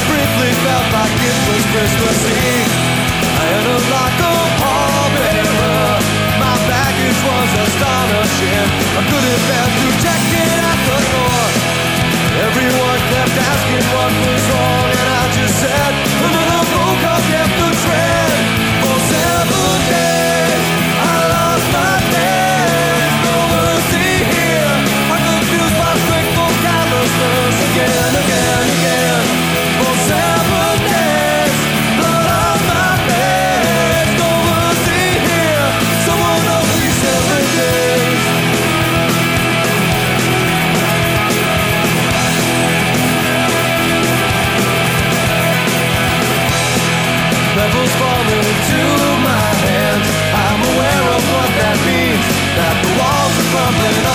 briefly felt like it was Christmas Eve. I had a lock of pallbearer. My baggage was astonishing. I couldn't bear to check it at the door. Everyone kept asking what was wrong, and I just said, another phone call kept the tread. For 7 days, I lost my head. No mercy here. I'm confused by grateful callousness again. For 7 days, I lost my head. No mercy here. Someone else these 7 days. Pebbles falling into my hands. I'm aware of what that means. That the walls are crumbling